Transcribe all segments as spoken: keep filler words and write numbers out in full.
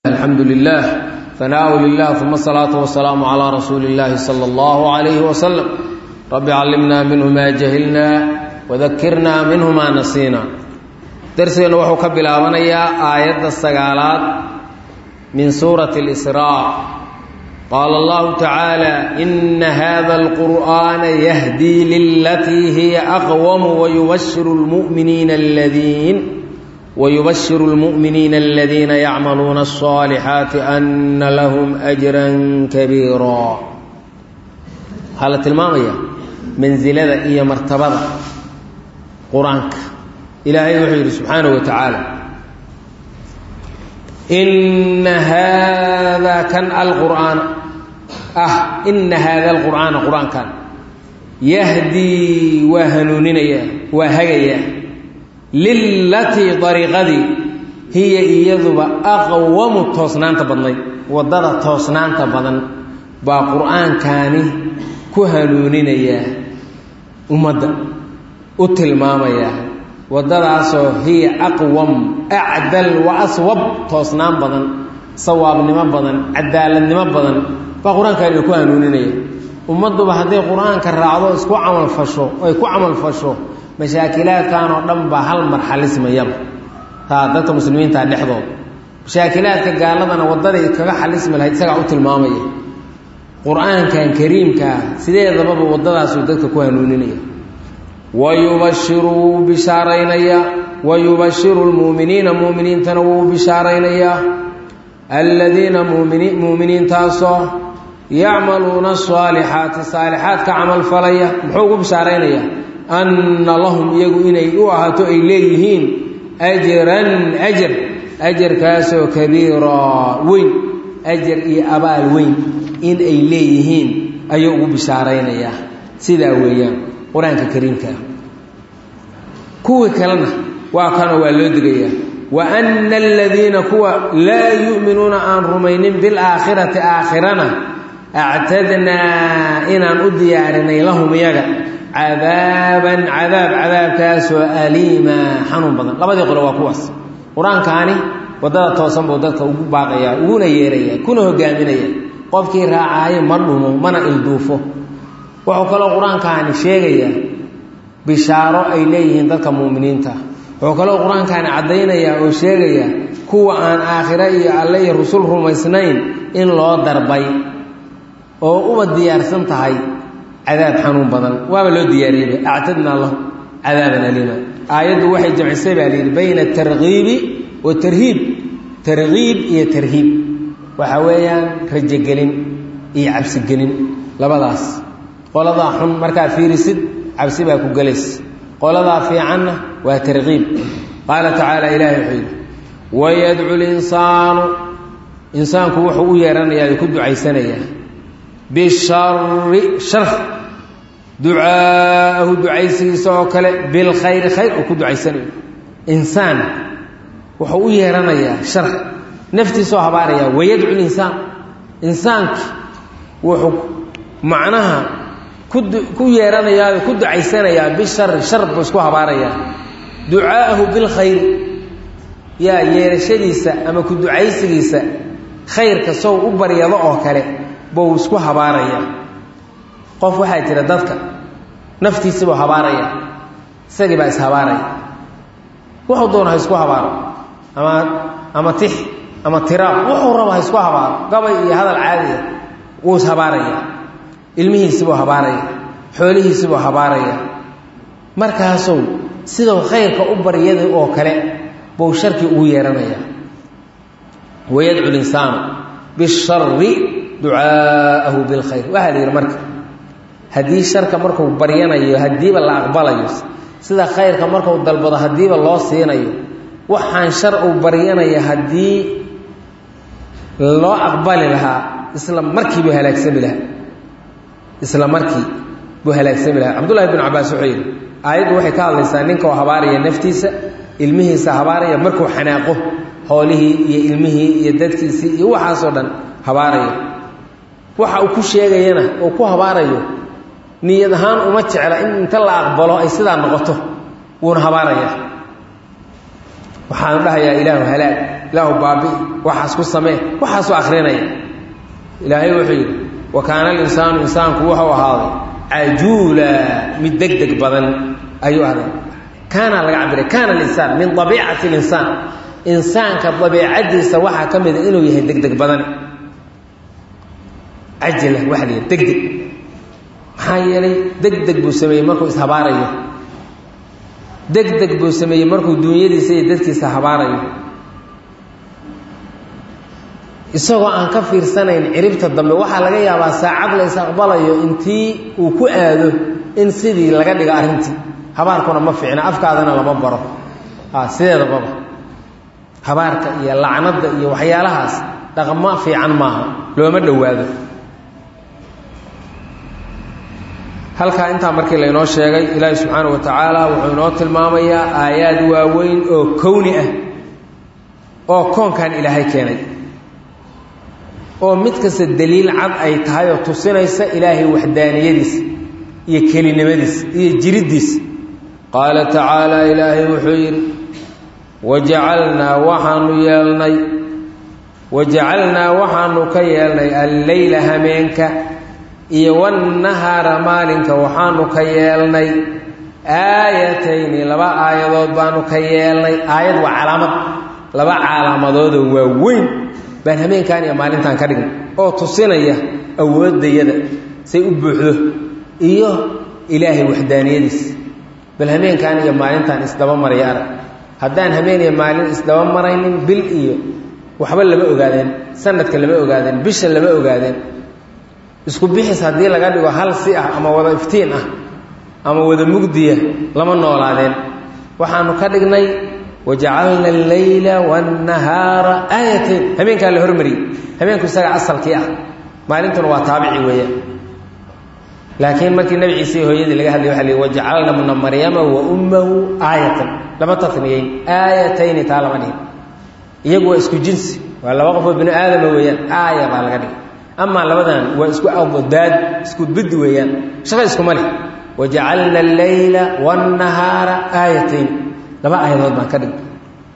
الحمد لله ثناء لله ثم الصلاة والسلام على رسول الله صلى الله عليه وسلم رب علمنا منه ما جهلنا وذكرنا منه ما نسينا درسنا وحو كبلاونيا آيات السقالات من سورة الإسراء قال الله تعالى إن هذا القرآن يهدي للتي هي أقوم ويبشر المؤمنين الذين ويبشر المؤمنين الذين يعملون الصالحات أن لهم أجرا كبيرا حالة الماضية منزلة إيا مرتبة قرآنك إلهي وحيد سبحانه وتعالى إن هذا كان القرآن أه إن هذا القرآن قرآن كان يهدي وهنونيا وهيا للتي طريقدي هي إيذب أقوم التوسنان تبضني وضد التوسنان تبضن بقرآن كاني كهنونيا أمد أتلماميا وضد عصو هي أقوم أعدل وأصوب توسنان بضن صواب نما بضن عدال نما بضن فقرآن كاني كهنونيا أمد بهذه القرآن كالرعضو اسكو عمل فشو ويكو عمل فشو مشاكلات كانوا دنبا هل مرحله اسميaba ha dadka muslimiinta dhexdood mashaakilaadka gaaladana wadada kaga xalismi lahayd isaga u tilmaamaya quraankan kariimka sideedaba wadadaas uu dadka ku hanuuninaya wayubashiru bishaaraynaya wayubashiru almu'minina mu'minintana wuu bishaaraynaya alladina mu'minin taaso ya'maluna as-salihati salihaatka amal falaya muxuu bishaaraynaya أن لهم يجوا إني أوهاتوا إليهين أجرا أجر أجر كاسو كبيرا وين أجر إي أبال وين إن إليهين أيوه بشارين يا سيدا ويا قرآن الكريم كان كوي كلنا وكانوا والدقيا وأن الذين كوا لا يؤمنون عن رمين بالآخرة آخرنا اعتدنا إن أديارنا لهم يجا عذابا عذاب عذاب كاس أليما حنون بدن لبدي قلوا كواس قرآن كاني ودada toosan buu dadka ugu baaqaya uuna yeeraya kuna hogaaminaya qofkii raacay marnumo mana ilduufo wuxuu kala quraankaani sheegaya bishaaro ay leeyihiin dadka muuminiinta wuxuu kala quraankaani cadeynaya oo sheegaya kuwa aan aakhira iyo alle iyo rasuul rumaysnayn in loo darbay oo u diyaarsan tahay عذاب حنون بدن وابا لو دياريه اعتدنا الله عذابا اليما ايات waxay jimcisay baa bayna targhiib wa tarhiib targhiib iyo tarhiib waxa weeyaan rajo gelin iyo cabsi gelin labadaas qolada xun marka fiirisid cabsi baa ku galeys qolada fiicanna waa targhiib qala ta'ala ilaahi xid wa yad'u al-insanu insaanku wuxuu u yeeranayaa ku ducaysanaya بالشر شر دعاءه دعيسي سوكله بالخير خير وكو دعيسنه انسان وحو يرانيا شر نفتي سو حباريا ويدعو الانسان انسانك وحو معناها كو يرانيا كو دعيسنيا بالشر شر بس كو حباريا دعاءه بالخير يا يرشديسا اما كو دعيسيسا خير كسو u bariyado oo kale buu isku habaaraya qof waxa jira dadka naftiisa buu habaaraya isagii baa is habaaraya wuxuu doonaa isku habaaro ama ama tix ama tiraab wuxuu rabaa isku habaaro gabay iyo hadal caadi ah uu is habaaraya ilmihiisa buu habaaraya xoolihiisa buu habaaraya markaasoo sidoo khayrka u bariyada oo kale buu sharki ugu yeeranaya wayad'u al-insaan bisharri دعاءه بالخير وهذه المركه هدي شركه markuu baryanayo hadiiba la aqbalayo sida khayrka markuu dalbado hadiiba loo siinayo waxaan shar uu baryanayo hadii loo aqbali lahaa isla markii buu halaagsan lahaa isla markii buu halaagsan lahaa Abdullah ibn Abbas wuxuu aayadu waxay ka hadlaysaa ninka oo habaariya naftiisa ilmihiisa habaariya markuu xanaaqo xoolihii iyo ilmihii iyo dadkiisii iyo waxaas oo dhan habaariya waxa uu ku sheegayna oo ku habaarayo niyad ahaan uma jecla in inta la aqbalo ay sidaa noqoto wuuna habaaraya waxaan dhahayaa ilaahu halaag ilaahu baabi waxaas ku samee waxaas oo akhrinaya ilaahay wuxuu yidhi wa kaana al-insaanu insaanku wuxuu ahaaday cajuula mid degdeg badan ayuu ahaaday kaana laga cabiray kaana al-insaan min dabiicati al-insaan insaanka dabiicadiisa waxaa ka mid a inuu yahay degdeg badan cajala waxa la yidhi degdeg maxaa yeelay degdeg buu sameeyey markuu ishabaarayo degdeg buu sameeyey markuu duunyadiisa iyo dadkiisa habaarayo isagoo aan ka fiirsanayn ciribta dambe waxaa laga yaabaa saacad la is aqbalayo intii uu ku aado in sidii laga dhigo arrintii habaarkuna ma fiicna afkaadana lama baro sideedababa habaarka iyo lacnadda iyo waxyaalahaas dhaqmo fiican maaha looma dhowaado halkaa intaa markii laynoo sheegay ilaahi subxaana wa tacaala wuxuu inoo tilmaamayaa aayaad waaweyn oo kowni ah oo koonkan ilaahay keenay oo mid kasta daliil cad ay tahay oo tusinaysa ilaahay waxdaaniyadiisa iyo kelinimadiisa iyo jiriddiisa qaala tacaala ilaahay wuxuu yidhi wajacalnaa waxaanu yeelnay wajacalnaa waxaanu ka yeelnay alleyla hameenka iyo wannahaara maalinka waxaanu ka yeelnay aayatayni laba aayadood baanu ka yeelnay aayad waa calaamad laba calaamadoodoo waaweyn baan hameenkan iyo maalintan ka dhignay oo tusinaya awooddayada say u buuxdo iyo ilaahay waxdaaniyadiisa bal hameenkan iyo maalintan isdaba maraya arag haddaan hameen iyo maalin isdaba maraynin bil iyo waxba lama ogaadeen sanadka lama ogaadeen bisha lama ogaadeen isku bixis haddii laga dhigo hal si ah ama wada iftiin ah ama wada mugdiya lama noolaadeen waxaanu ka dhignay wajacalna alleyla waannahaara aayatayn hameenkaa la hormariyey hameenku isaga asalkii ah maalintuna waa taabici weeyaan laakiin markii nabi ciise hooyadii laga hadlay waxa la yidhi wajacalna bna maryama wa ummahu aayatan lama tatniyeyn aayatayni taa lama dhihin iyagu waa isku jinsi waa laba qofoo bini aadama weeyaan aaya baa laga dhigay amaa labadan waa isku awdaad isku bid weeyaan shaqa iskuma leh wajacalna alleyla waannahaara aayatayn laba aayadood baan ka dhignay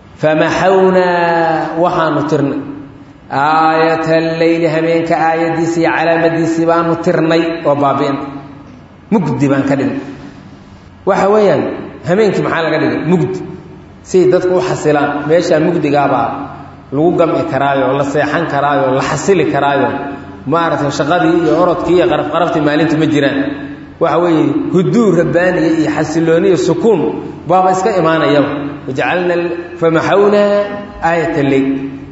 famaxawnaa waxaanu tirnay aayata alleyli hameenka aayadiisi iyo calaamadiisii baanu tirnay oo baabi'in mugdi baan ka dhignay waxa weeyaan hameenkii maxaa laga dhigay mugdi siay dadku u xasilaan meeshaa mugdigaabaa lagu gamci karaayo la seexan karaayo la xasili karaayo maaragtay shaqadii iyo orodkii iyo qarafqaraftii maalintu ma jiraan waxa weeye huduu rabbaaniya iyo xasilooniyo sukuun baaba iska imaanayaba wajacalna famaxawnaa aayat alleyl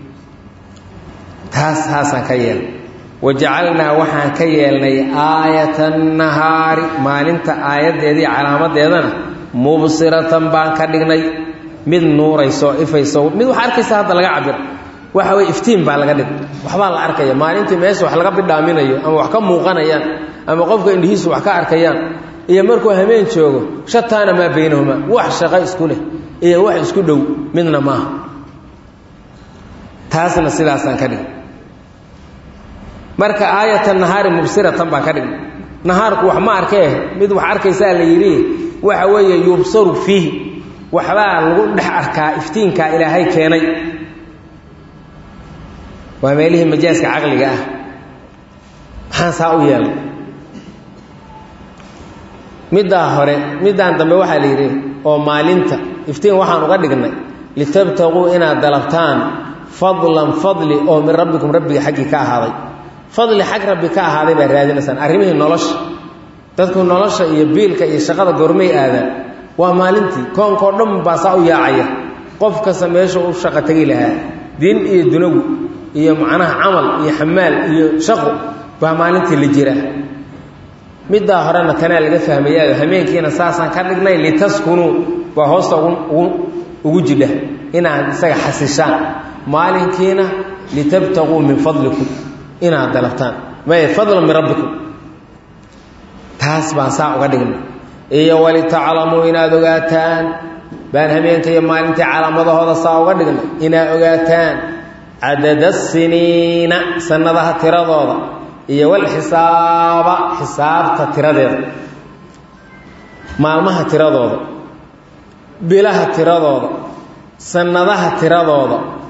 taas haasaan ka yeelnay wajacalnaa waxaan ka yeelnay aayata annahaari maalinta aayaddeedii calaamadeedana mubsiratan baan ka dhignay mid nuurayso ifayso mid waxa arkaysa hadda laga cabiro waxa weeye iftiin baa laga dhigay waxbaa la arkaya maalintii meesha wax laga bidhaaminayo ama wax ka muuqanayaan ama qofka indhihiisu wax ka arkayaan iyo markuu hameen joogo shataana maa baynahuma wax shaqo isku leh iyo wax isku dhow midna maaha taasna sidaasaan ka dhigay marka aayata nahaari mubsiratan baan ka dhigay nahaarku wax ma arkee mid wax arkaysaa la yidhi waxa weeye yubsaru fiihi waxbaa lagu dhex arkaa iftiinkaa ilaahay keenay waa meelihii majaaska caqliga ah maxaan saa u yeelay middaa hore middaan dambe waxaa la yidhi oo maalinta iftiin waxaan uga dhignay litabtaquu inaad dalabtaan fadlan fadli oo min rabbikum rabbiga xaggii ka ahaaday fadli xag rabbi ka ahaaday baad raadinaysaan arrimihii nolosha dadku nolosha iyo biilka iyo shaqada goormay aadaan waa maalintii koonkao dhan baa saa u yaacaya qof kasta meesha u shaqo tegi lahaa diin iyo dunawi iyo macnaha camal iyo xamaal iyo shaqo baa maalintii la jira middaa horena tanaa laga fahmayaayo hameenkiina saasaan ka dhignay litaskunuu waa hoosta ugu ugu jidha inaad isaga xasishaan maalinkiina litabtaquu min fadlikum inaad dalabtaan may fadlan min rabbikum taas baan saa uga dhignay iyo walitaclamuu inaad ogaataan baan hameenka iyo maalintii calaamadahooda saa uga dhignay inaad ogaataan cadada siniina sanadaha tiradooda iyo walxisaaba xisaabta tiradeeda maalmaha tiradooda bilaha tiradooda sanadaha tiradooda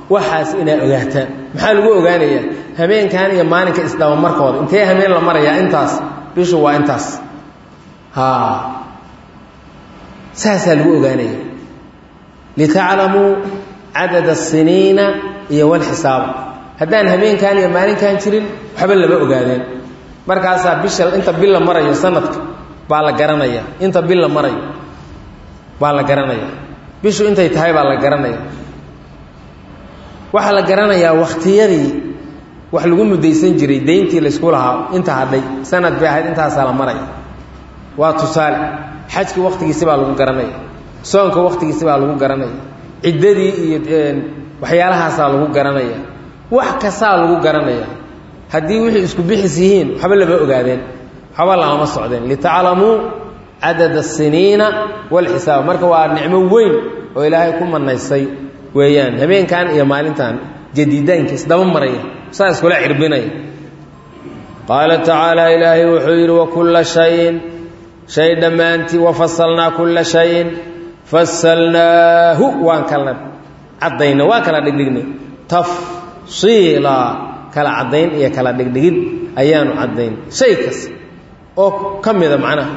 waxaas inaa ogaataan maxaa lagu ogaanayaa habeenkan iyo maalinka isdaba markooda intee habeen la marayaa intaas bishu waa intaas haa saasaa lagu ogaanaya litaclamuu cadada asiniina iyo walxisaaba haddaan habeenkan iyo maalinkan jirin waxba lama ogaadeen markaasaa bisha inta bil la marayo sanadka baa la garanaya inta bil la marayo baa la garanaya bishu intay tahay baa la garanaya waxaa la garanayaa wakhtiyadii wax lagu mudaysan jiray dayntii laysku lahaa inta hadhay sanad bay ahayd intaasaa la maraya waa tusaale xajkii wakhtigiisi baa lagu garanaya soonka wakhtigiisi baa lagu garanaya ciddadii iyo waxyaalahaasaa lagu garanaya wax kastaa lagu garanaya haddii wixii isku bixis yihiin waxba lama ogaadeen waxba lama socdeen litaclamuu cadada asiniina walxisaab marka waa nicmo weyn oo ilaahay ku manaysay weeyaan habeenkan iyo maalintan jadiidaanka isdaba maraya saa iskula cirbinaya qaala tacaala ilaahay wuxuu yidhi wakulla shayin shay dhammaantii wafasalnaa kulla shayin fasalnaahu waan kala caddayna waan kala dhigdhignay tafsiila kala caddayn iyo kala dhigdhigid ayaanu caddayn shay kasta oo ka mida macnaha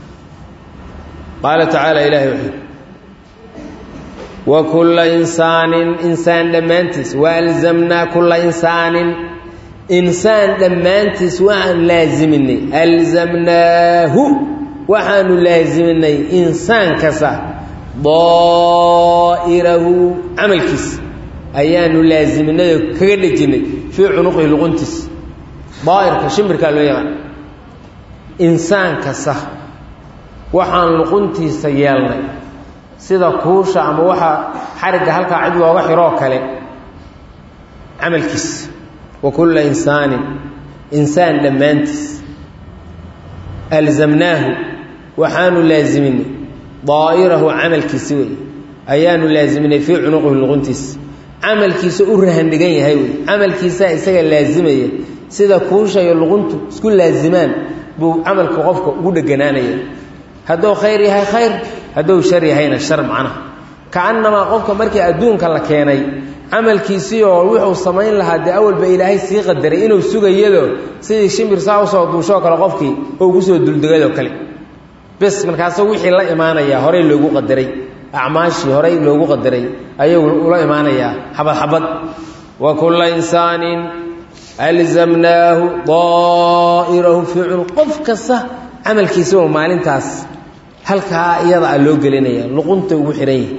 qaala tacaala ilaahay wuxuu wakulla insaanin insaan dhammaantiis waalzamnaa kulla insaanin insaan dhammaantiis waxaan laasiminay alzamnaahu waxaanu laasiminay insaan kasta daa'irahu camalkiisa ayaanu laasiminayoo kaga dhejinay fii cunuqihi luquntiis daa'irka shimbirkaa loo yaqaan insaan kasta waxaan luquntiisa yeelnay sida kuusha ama waxa xarigga halkaa cid looga xiroo kale camalkiisa wakulla insaanin insaan dhammaantiis alzamnaahu waxaanu laasiminay daa'irahu camalkiisi wey ayaanu laasiminay fii cunuqihi luquntiisa camalkiisa u rahandhigan yahay wey camalkiisaa isaga laasimaya sida kuusha iyo luquntu isku laasimaan buu camalka qofka ugu dheganaanaya hadduu khayr yahay khayr hadduu shar yahayna shar macnaha kaannamaa qofka markii adduunka la keenay camalkiisii oo wuxuu samayn lahaa dee awalba ilaahay sii qadaray inuu sugayado sidii shimbir saa usoo duushoo kale qofkii oo ugu soo duldegayoo kale bes markaasuu wixii la imaanayaa horey loogu qadaray acmaashii horey loogu qadaray ayuu ula imaanayaa xabad xabad wa kulla insaanin alzamnaahu daa'irahu fii cunuq qof kasta camalkiisa oo maalintaas halkaa iyada a loo gelinaya luqunta ugu xihan yahay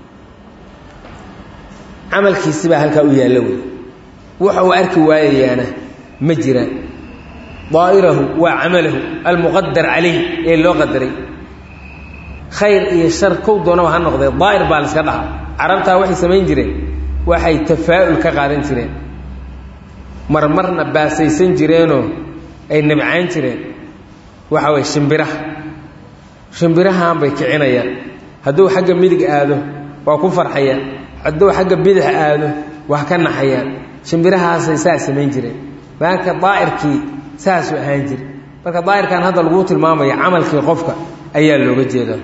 camalkiisi baa halkaa u yaalla wey waxa uu arki waayayaana ma jiraan daa'irahu waa camalahu almuqadar calayh ee loo qadaray khayr iyo shar kow doonaba ha noqdee daa'ir baa la iska dhaha carabtaa waxay samayn jireen waxay tafaa'ul ka qaadan jireen marmarna baasaysan jireenoo ay nabcaan jireen waxa way shimbiraha shimbirahaan bay kicinayaan hadduu xagga midig aado waa ku farxayaan hadduu xagga bidix aado waa ka naxayaan shimbirahaasay saa samayn jireen marka daa'irkii saasuu ahaan jira marka daa'irkan hadda lagu tilmaamaya camalkii qofka ayaa looga jeedaa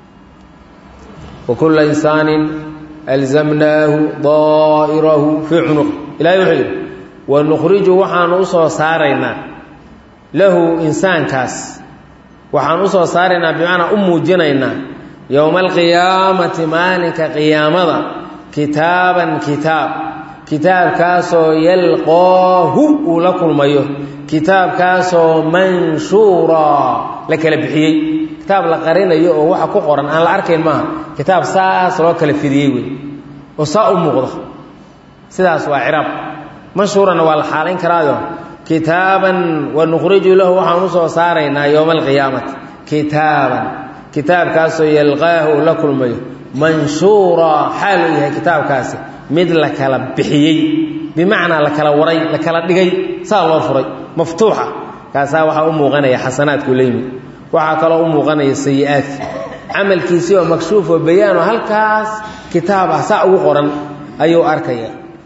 wakulla insaanin alzamnaahu daa'irahu fii cunuq ilaahay wuxuu yidhi wanukhriju waxaanu u soo saaraynaa lahu insaankaas waxaan u soo saaraynaa bimacnaa u muujinaynaa yowma alqiyaamati maalinka qiyaamada kitaaban kitaab kitaabkaasoo yalqoohu uu la kulmayo kitaabkaasoo manshuuraa la kala bixiyey kitaab la qarinayo oo waxa ku qoran aan la arkayn maaha kitaab saas loo kala fidiyey wey oo saa u muuqda sidaas waa ciraab manshuurana waa la xaalayn karaayo kitaaban wanukhriju lahu waxaan u soo saaraynaa yowma alqiyaamati kitaaban kitaabkaasoo yalqaahu uu la kulmayo manshuuraa xaal uu yahay kitaabkaasi mid la kala bixiyey bimacnaa la kala waray la kala dhigay saa loo furay maftuuxa kaasaa waxaa u muuqanaya xasanaadku la yimid waxaa kaloo u muuqanaya sayi-aadki camalkiisii oo makshuuf oo bayaan oo halkaas kitaab ah saa ugu qoran ayuu arkaya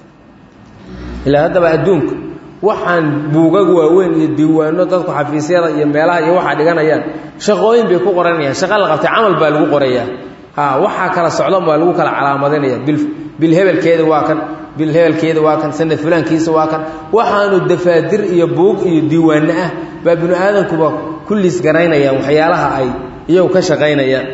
ilaa haddaba adduunka waxaan buugag waaweyn iyo diiwaano dadku xafiisyada iyo meelaha iyo waxaa dhiganayaan shaqooyin bay ku qoranayaan shaqo la qabtay camal baa lagu qorayaa ha waxaa kala socdan baa lagu kala calaamadinaya bil bil hebelkeeda waa kan bilheelkeeda waa kan sanad fulaankiisa waa kan waxaanu dafaadir iyo buug iyo diiwaano ah baa binu aadankuba kulliis garaynayaan waxyaalaha ay iyagu ka shaqaynayaan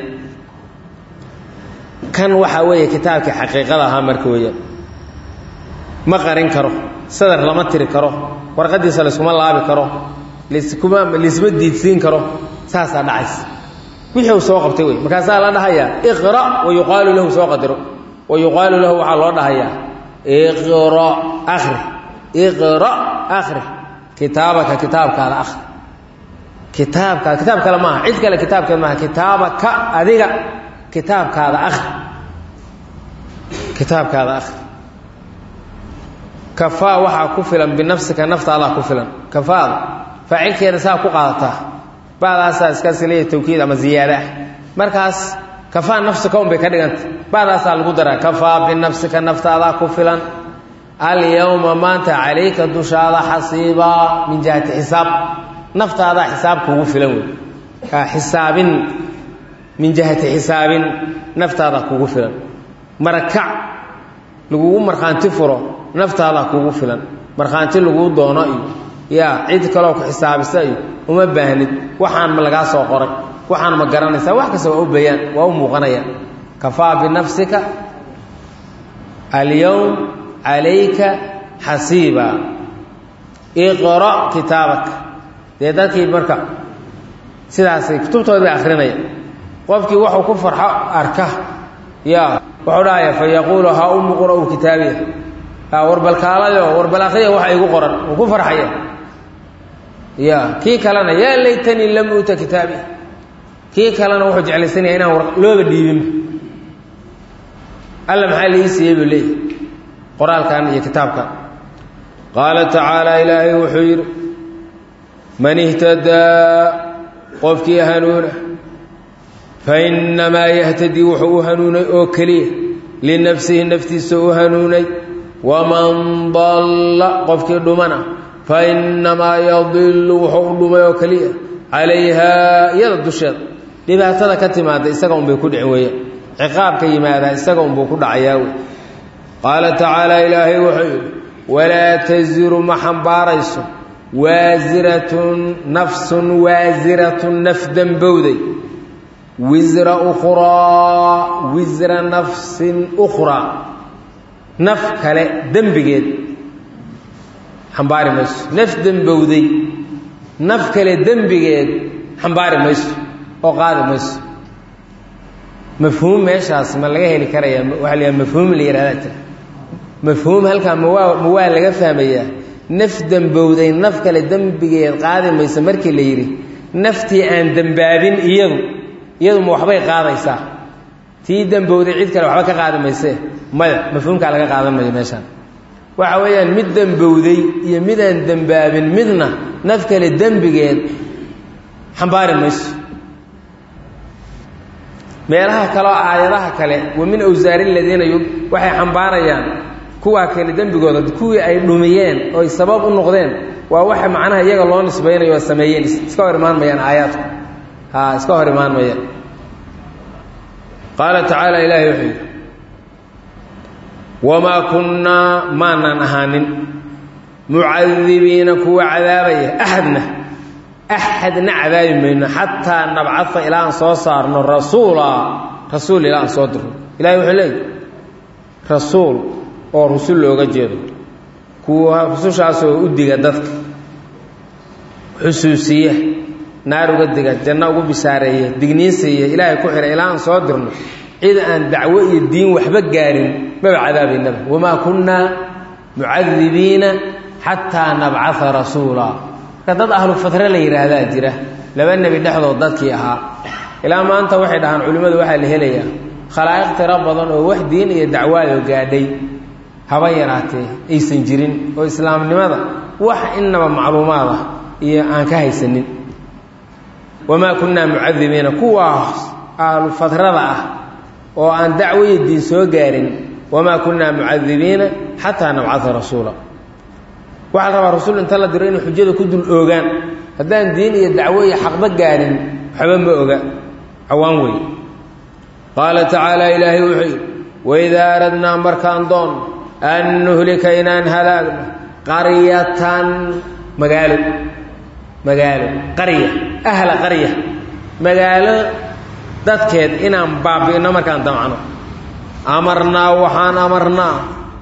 kan waxaa weeye kitaabkii xaqiiqada ahaa marka weeyaan ma qarin karo sadar lama tiri karo warqadiisa layskuma laabi karo layskuma laysma diidsiin karo saasaa dhacaysa wixii uu soo qabtay wey markaasaa la dhahayaa iqra wa yuqaalu lahu soo qadiro wa yuqaalu lahu waxaa loo dhahayaa iqra akhri iqra akhri kitaabaka kitaabkaada akhri kitaabkaada kitaab kale maaha cid kale kitaabkeed maaha kitaabaka adiga kitaabkaada akhri kitaabkaada akhri kafaa waxaa ku filan binafsika naftaadaa ku filan kafaada faacilkeeda saa ku qaadataa ba'daasaa iskaas leeyahay tawkiid ama ziyaada ah markaas kafaa nafsika un bay ka dhiganta ba'daasaa lagu daraa kafaa binafsika naftaadaa ku filan alyawma maanta calayka dushaada xasiibaa min jihati xisaab naftaadaa xisaab kuugu filan wey xisaabin min jihati xisaabin naftaadaa kuugu filan marakac lagugu markhaanti furo naftaadaa kuugu filan markhaanti laguu doono iyo yaa cid kaloo ku xisaabisa iyo uma baahnid waxaan ma lagaa soo qoray waxaan ma garanaysaa wax kasta waa u bayaan waa u muuqanaya kafaa binafsika alyawm calayka xasiiba iqra kitaabak dee dadkii marka sidaasay kutubtooda bay akrinaya qofkii wuxuu ku farxo arka yaa wuxuu dhahaya fa yaquulu ha umu qura'u kitaabiya ha warbalkaalayo warbal akhriya waxa igu qoran wuu ku farxaya ya kii kalena yaa laytanii lam uuta kitaabi kii kalena wuxuu jeclaysanaya inaan looba dhiibinba alla maxaa la ii siiyey buu leeyahy qoraalkan iyo kitaabkan qaala tacaala ilaahay wuxuu yidhi man ihtadaa qofkii hanuuna fa innamaa yahtadii wuxuu u hanuunay oo keliya linafsihi naftiisa u hanuunay waman dalla qofkii dhumana fa innamaa yadilu wuxuu u dhumay oo keliya calayhaa iyada dusheeda dhibaatada ka timaada isaga unbay ku dhicin weeyaan ciqaabka yimaadaa isaga unbuu ku dhacayaa wey qaala tacaala ilaahay wuxuu yidhi walaa taziru ma xambaarayso waasiratun nafsun waasiratun naf dembowday wisra ukhraa wisra nafsin ukhraa naf kale dembigeed xambaari mayso naf dembowday naf kale dembigeed xambaari mayso oo qaadi mayso mafhuum meeshaas ma laga heli karayaa waxaa la yidhaha mafhuum la yidhahdaa jira mafhuum halkaa mawaa ma waa laga fahmayaa naf dembowday naf kale dembigeed qaadi mayso markii la yidhi naftii aan dembaabin iyadu iyadu ma waxbay qaadaysaa tii dembowday cid kale waxba ka qaadi maysee maya mafhuumkaa laga qaadan mayo meeshaan waxa weeyaan mid dembowday iyo midaan dembaabin midna naf kale dembigeed xambaari mayso meelaha kaleo aayadaha kale wa min awsaari ladiina waxay xambaarayaan kuwaa kale dembigooda kuwii ay dhumiyeen ooy sabab u noqdeen waa waxa macnaha iyaga loo nisbaynayo oo sameeyeen iska hor imaan mayaan aayaadku ha iska hor imaan mayaan qaala tacaala ilaahay wuxuu yidhi wamaa kunnaa maanaan ahaanin mucadibiina kuwa cadaabaya axadna axadna cadaabi mayno xataa nabcaa ilaa aan soo saarno rasuula rasuul ilaa aan soo dirno ilahay wuxuu leeyahy rasuul oo rusul looga jeedo kuwa rusushaasoo u diga dadka xusuusiya naar uga diga janno ugu bishaareeya digniin siiya ilaahay ku xidha ilaa aan soo dirno cid aan dacwo iyo diin waxba gaarin maba cadaabaynaba wamaa kunnaa mucadibiina xataa nabcaa rasuula marka dad ahlu fatre la yidhaahdaa jira laba nebi dhexdood dadkii ahaa ilaa maanta waxay dhahaan culimmadu waxaa la helayaa khalaa'iq tiro badan oo wax diin iyo dacwaadoo gaadhay haba yaraatee aysan jirin oo islaamnimada wax innaba macluumaad ah iyo aan ka haysanin wamaa kunnaa mucadibiina kuwaas ahlu fatrada ah oo aan dacwo iyo diin soo gaarin wamaa kunnaa mucadibiina xataa nabcaa rasuula waxaa la rabaa rasuul inta la diro inay xujada ku dul oogaan haddaan diin iyo dacwo iyo xaqba gaarin waxba ma oga cawaan wey qaala tacaala ilaahay wuxuu yidhi waidaa aradnaa markaan doonno an nuhlika inaan halaagno qaryatan magaalo magaalo qarya ahla qarya magaalo dadkeed inaan baabi'ino markaan damcno amarnaa waxaan amarnaa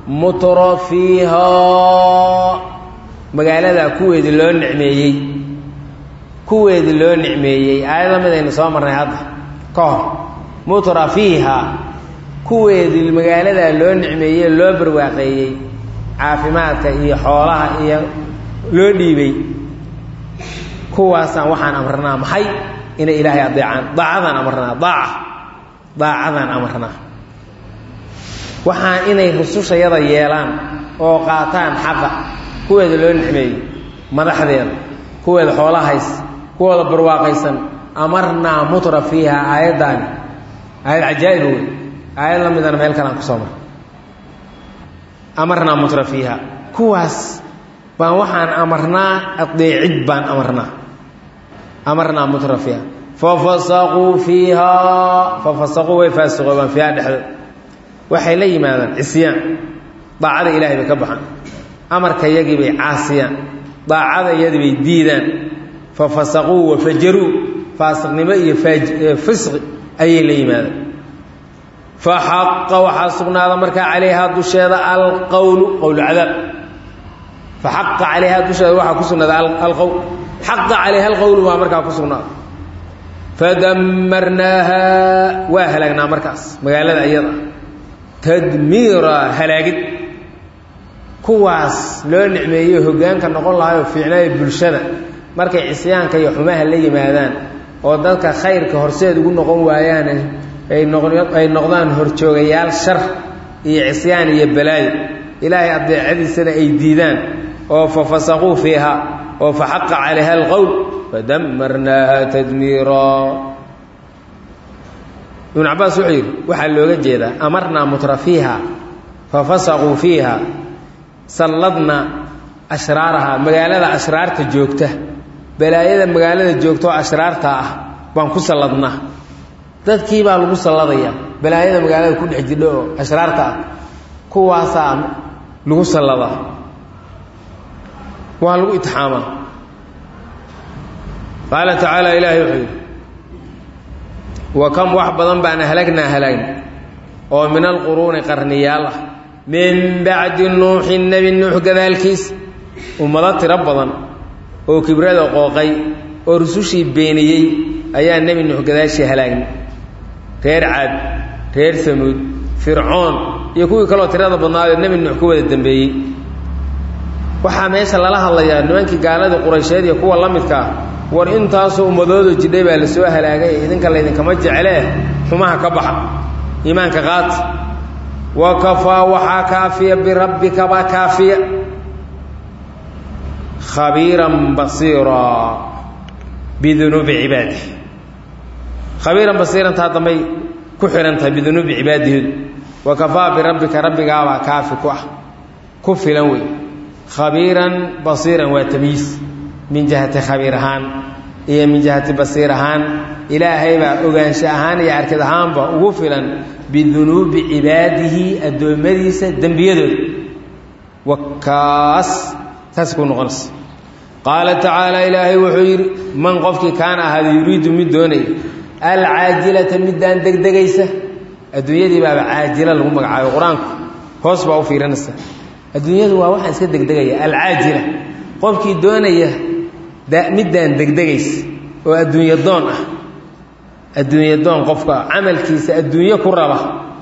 mutrafiihaa magaaladaa kuweedii loo nicmeeyey kuweedii loo nicmeeyey aayada midaynu soo marnay hadda ka hor mutrafiihaa kuweedii magaaladaa loo nicmeeyey loo barwaaqeeyey caafimaadka iyo xoolaha iyo loo dhiibay kuwaasaan waxaan amarnaa maxay inay ilaahay adeecaan daacadaan amarnaa daaca daacadaan amarnaa waxaan inay rusushayada yeelaan oo qaataan xaqa kuweeda loo nicmeeyey madaxdeeda kuweeda xoolaha hays kuwooda barwaaqaysan amarnaa mutra fiiha aayaddaani aayad cajaa'ib wey aayad la midana meel kalaan ku soo mar amarnaa mutra fiiha kuwaas baan waxaan amarnaa adeecid baan amarnaa amarnaa mutra fiiha fafasaquu fiihaa fafasaquu way faasiqoobaan fiiha dhexdeed waxay la yimaadaan cisyaan daacada ilaahay bay ka baxaan amarka yagii bay caasiyaan daacada iyadii bay diidaan fafasaquu wafajaruu faasiqnimo iyo fisqi ayay la yimaadaan faxaqa waxaa sugnaada markaa calayhaa dusheeda alqowlu qowl cadaab faxaqa calayhaa dusheeda waxaa ku sugnaada alqowl xaqa calayha alqowlu baa markaa ku sugnaada fadamarnaaha waa halaagnaa markaas magaalada iyada tadmiira halaagid kuwaas loo nicmeeyo hoggaanka noqon lahaayoo fiicnaayo bulshada markay cisyaanka iyo xumaha la yimaadaan oo dadka khayrka horseed ugu noqon waayaan ay noqay noqdaan horjoogayaal shar iyo cisyaan iyo balaayo ilaahay adeecadiisana ay diidaan oo fafasaquu fiiha oo faxaqa calayha alqowl fadamarnaaha tadmiira ibnu cabaas wuxuu yidhi waxaa looga jeedaa amarnaa mutra fiiha fafasaquu fiiha salladna ashraaraha magaalada ashraarta joogta balaayada magaalada joogta oo ashraarta ah baan ku salladnaa dadkii baa lagu salladayaa balaayada magaalada ku dhex jidho oo ashraarta ah kuwaasaa lagu salladaa waa lagu itixaamaa qaala tacaala ilaahay wuxuu yidhi wa kam wax badan baan halagnaa halaagna oo min alquruuni qarniyaal ah min bacdi nuuxin nebi nuux gadaalkiis ummado tiro badan oo kibrada qooqay oo rusushii beeniyey ayaa nebi nuux gadaashii halaagna reer caad reer samuud fircoon iyo kuwii kaloo tirada badnaayoo nebi nuux ku wada dambeeyey waxaa meesha lala hadlayaa nimankii gaaladii quraysheed iyo kuwa la midka ah war intaasoo ummadoodu jidhay baa la soo halaagay idinka laydinkama jeclee xumaha ka baxa iimaanka qaat wa kafaa waxaa kaafiya birabbika baa kaafiya khabiiran basiiraa bidunuubi cibaadihi khabiiran basiiran taa dambay ku xihan tahay bidunuubi cibaadihidu wa kafaa birabbika rabbigaabaa kaafi ku ah ku filan wey khabiiran basiiran waa tamyiis min jihati khabiir ahaan iyo min jihati basiir ahaan ilaahay baa ogaansho ahaan iyo arkid ahaanba ugu filan bidunuubi cibaadihi addoommadiisa dembiyadooda wakaas taas ku noqonaysa qaala tacaala ilaahay wuxuu yidhi man qofkii kaana ahaada yuriidu mid doonaya alcaajilata middaan degdegaysa adduunyadii baaba caajila lagu magacaabo qur-aanku hoos baa u fiirinaysa adduunyadu waa waxaan iska degdegaya alcaajila qofkii doonaya middaan degdegaysa oo adduunyo doon ah adduunyo doon qofka camalkiisa adduunyo ku raba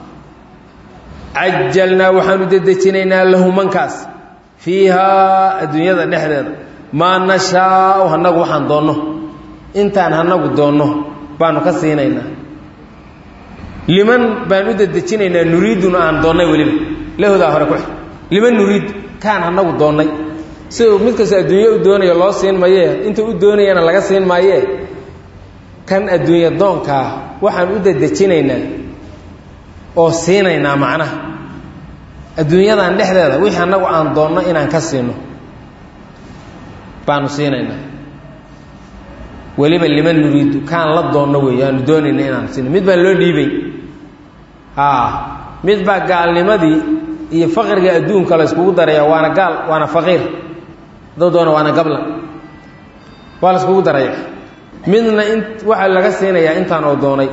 cajalnaa waxaanu dedejinaynaa lahu mankaas fiihaa adduunyada dhexdeeda maa nashaau hanagu waxaan doonno intaan hanagu doonno baanu ka siinaynaa liman baan u dedejinaynaa nuriiduna aan doonnay weliba lahodaa hore ku xig liman nuriid kaan hanagu doonnay siduu mid kasta adduunyo u doonayo loo siin mayee inta u doonayana laga siin maayee kan adduunyo doonkaa waxaan u dedejinaynaa oo siinaynaa macnaha adduunyadan dhexdeeda wixii annagu aan doonno inaan ka siino baanu siinaynaa weliba liman nuriidu kaan la doonno weey aanu doonayna inaan siino mid baan loo dhiibay haa mid baa gaalnimadii iyo faqriga adduunka la iskugu daraya waana gaal waana faqiir dad doona waana gabla waa la iskugu daraya midna in waxa laga siinayaa intaan oo doonay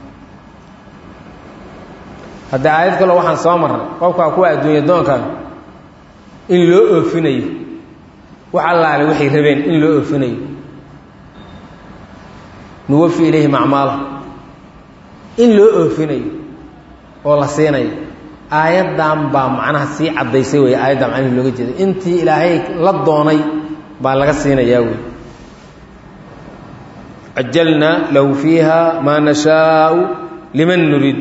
hadda aayad kale waxaan soo marnay qofka ku adduunyo doonka in loo oofinayo waxa allaale waxay rabeen in loo oofinayo nuwafi ilayhi macmaala in loo oofinayo oo la siinayo aayaddan baa macnaha sii caddaysay wey aayadda macnaha looga jeeday intii ilaahay la doonay baa laga siinayaa wey cajalna lahu fiiha maa nashaau liman nuriid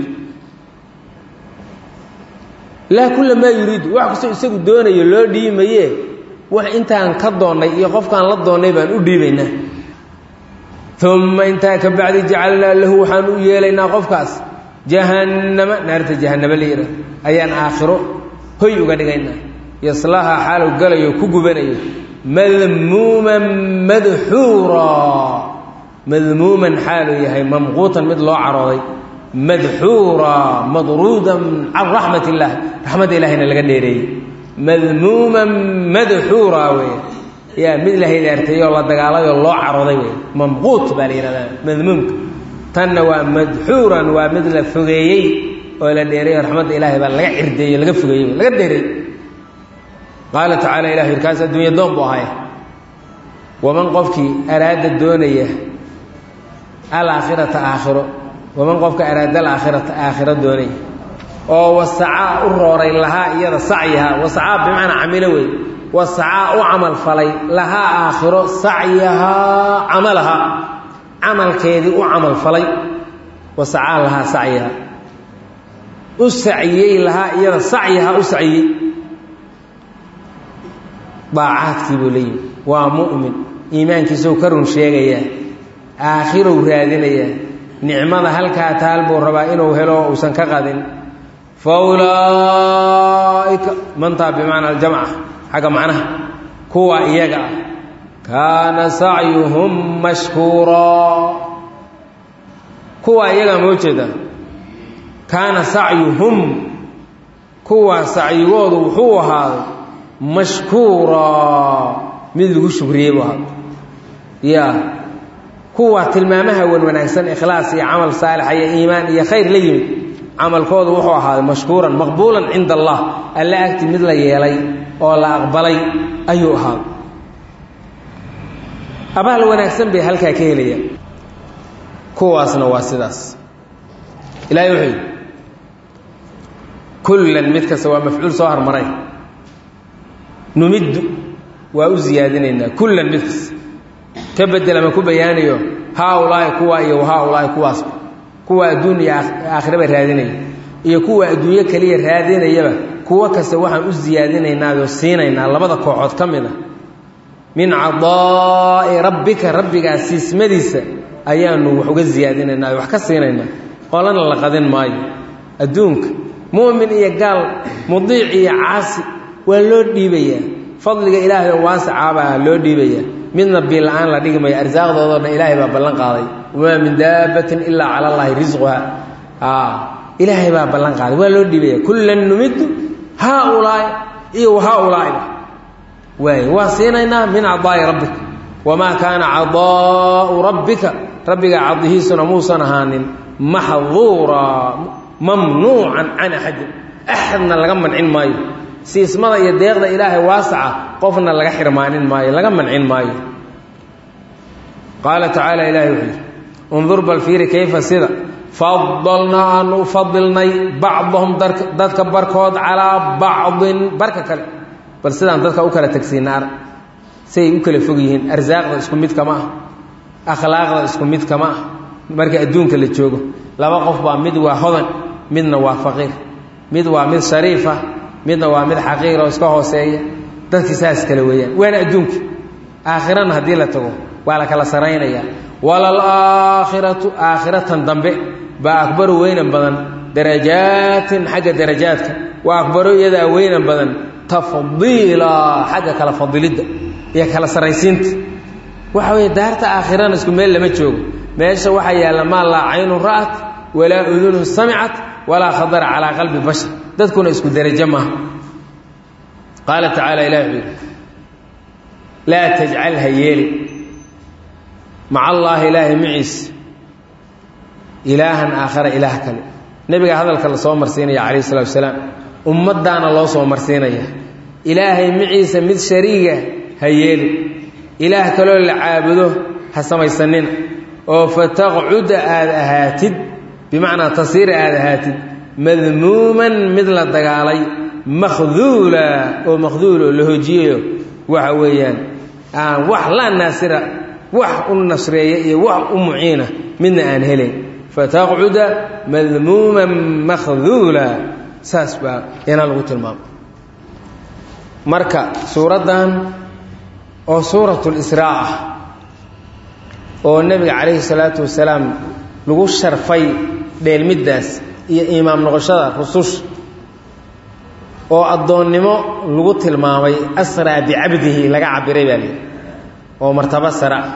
laa kulla maa yuriidu wax kastoo isagu doonayo loo dhiimaye wax intaan ka doonnay iyo qofkaan la doonnay baan u dhiibaynaa uma intaa ka bacdi jacalnaa lahu waxaan u yeelaynaa qofkaas jahannama naarta jahannama la yidhaah ayaan aakhiro hoy uga dhigaynaa yaslaha xaalow galayo ku gubanayo madmuuman madxuuraa madmuuman xaaluu yahay mamquutan mid loo carooday madxuuraa madruudan can raxmat illaah raxmadda ilaahayna laga dheereeyey madmuuman madxuuraa wey yaa mid la hidaartayoo la dagaalayoo loo carooday wey mamquut baa la yidhahdaa madmuumka tanna waa madxuuran waa mid la fogeeyey oo la dheereeyo raxmadda ilaahay baa laga cirdeeyey laga fogeeyey laga dheereeyey qaala tacaala ilah yidhi kaas adduunya doon buu ahay waman qofkii araada doonaya alaakhirata aakhiro waman qofka araada alaakhirata aakhiro doonaya oo wasacaa u rooray lahaa iyada sacyahaa wasacaa bimacnaa camilo wey wasacaa u camal falay lahaa aakhiro sacyahaa camalahaa camalkeedii u camal falay wasacaa lahaa sacyahaa u saciyey lahaa iyada sacyahaa u saciyey daacaadkii buu leeyihi waa mu'min iimaankiisuu ka run sheegayaa aakhirow raadinayaa nicmada halkaa taal buu rabaa inuu helo uusan ka qadin fa ulaa'ika mantaa bimacna aljamca xagga macnaha kuwa iyaga ah kaana sacyuhum mashkuuraa kuwa iyagaa moo jeeda kaana sacyuhum kuwa sacyigoodu wuxuu ahaaday mashkuuraa mid lagu shukriyey buu ahaaday ya kuwa tilmaamaha wan wanaagsan ikhlaas iyo camal saalixa iyo iimaan iyo khayr la yimid camalkoodu wuxuu ahaaday mashkuuran maqbuulan cinda allah alla agti mid la yeelay oo la aqbalay ayuu ahaaday abaal wanaagsan bay halkaa ka helayaan kuwaasna waa sidaas ilaahay wuxuu yidhi kullan mid kasta waa mafcuul soo harmaray numiddu waa u siyaadinaynaa kullan mid kasta ka bedel ama ku bayaanayo haaulaahi kuwa iyo haaulaahi kuwaasba kuwa adduun iyo aakhiraba raadinaya iyo kuwa adduunyo kaliya raadinayaba kuwa kasta waxaan u siyaadinaynaa oo siinaynaa labada kooxood ka mid a min cadaa'i rabbika rabbigaa siismadiisa ayaanu wax uga siyaadinaynaa wax ka siinaynaa qolana la qadin maayo adduunka mu'min iyo gaal mudiic iyo caasi waa loo dhiibayaa fadliga ilaahay oo waasacaabaa loo dhiibayaa midna biila-aan la dhigi mayo arsaaqdoodoo dhan ilaahay baa ballan qaaday wamaa min daabbatin ilaa cala allaahi risquha ilaahay baa ballan qaaday waa loo dhiibaya kullan numiddu haaulaa'i iyo haaulaa'iba waay waa siinaynaa min cadaa'i rabbika wamaa kaana cadaa'u rabbika rabbigaa cadihiisuna muusan ahaanin maxduuraa mamnuucan can axadin axadna laga mancin maayo siismada iyo deeqda ilaahay waasaca qofna laga xirmaanin maayo laga mancin maayo qaala tacaala ilaahay wuxuu yidhi undur bal fiiri kayfa sida fadalnaa aanu u fadilnay bacdahum dadka barkood calaa bacdin barka kale bal sidaan dadka u kala tegsiina arag siay u kala fog yihiin arsaaqda isku mid kama ah akhlaaqda isku mid kama ah marka adduunka la joogo laba qof baa mid waa hodan midna waa faqiir mid waa mid shariifa midna waa mid xaqiir oo iska hooseeya dadkii saas kale weeyaan waana adduunka aakhirana haddii la tago waa la kala saraynayaa walalaakhiratu aakhiratan dambe baa akbaru weynan badan darajaatin xagga darajaadka waa akbaru iyadaa weynan badan tafdiila xagga kala fadilidda iyo kala saraysiinta waxa weeye daarta aakhirana isku meel lama joogo meesha waxaa yaalla maa laa caynun ra'at walaa udunun samicat walaa khadara calaa qalbi bashar dadkuna isku darajo maaha qaala tacaala ilahi wuxuu yidhi laa tajcal ha yeeli maca allaahi ilaahay maciisa ilaahan aakhara ilaah kale nebiga hadalka la soo marsiinaya calayhi salatu wasalaam ummaddaana loo soo marsiinaya ilaahay maciisa mid shariiga ha yeeli ilaah kaloo la caabudo ha samaysanina oo fataqcuda aada ahaatid bimacnaa tasiira aada ahaatid madmuuman mid la dagaalay makhduula oo makhduul oo la hoojiyayo waxa weeyaan aan wax la naasira wax u nasreeya iyo wax u muciina midna aan helayn fataqcuda madmuuman makhduula saas baa inaa lagu tilmaamo marka suuraddan oo suuratulisraa ah oo nebiga calayhi salaatu wasalaam lagu sharfay dheelmiddaas iyo imaam noqoshada rususha oo addoonnimo lagu tilmaamay asraa bicabdihi laga cabiray baa layidhi oo martabo sare ah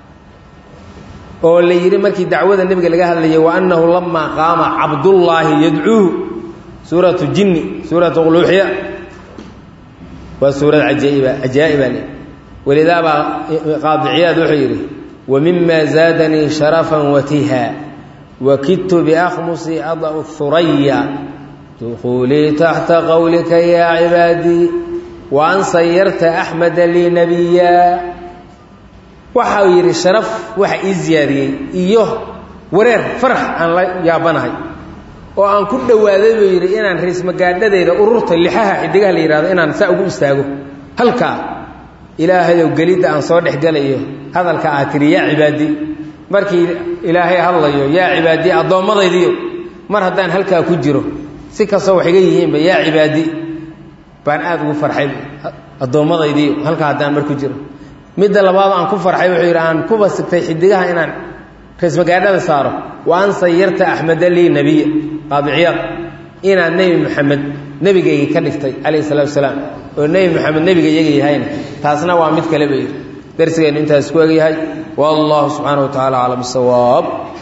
oo la yidhi markii dacwada nebiga laga hadlayay wa annahu lamaa qaama cabdullaahi yadcuuhu suuratu jinni suuratu quluuxiya waa suurad ajaa'iba ajaa'iba le walidaa baa qaadiciyaad wuxuu yidhi wa mima zaadanii sharafan watiha wakidtu biakhmusi ada'u huraya dukuulii taxta qowlika yaa cibaadii wa an sayarta axmeda lii nabiya waxau yidhi sharaf waxa ii ziyaadiyey iyo wareer farax aan la yaabanahay oo aan ku dhowaaday buu yidhi inaan riismagaadhadayda ururta lixaha xidigaha la yidhahdo inaan saa ugu istaago halkaa ilaahayow gelidda aan soo dhex galayo hadalka aad tidhi yaa cibaadii markii ilaahay hadlayo yaa cibaadii addoommadaydiyo mar haddaan halkaa ku jiro si kastoo wax iga yihiinba yaa cibaadii baan aada ugu farxay addoommadaydiiyo halkaa haddaan mar ku jiro midda labaad aan ku farxay wuxuu yidhi aan kuba sigtay xidigaha inaan riismagaadhada saaro wa an sayarta axmeda lii nebiya qaadiciyaad inaad nebi moxamed nebigaygii ka dhigtay calayhi salaatu wasalaam oo nebi moxamed nebiga iyaga yahayna taasna waa mid kale ba yidhi darsigeennu intaas ku egyahay wallahu subxaanahu wa tacala aclam bisawaab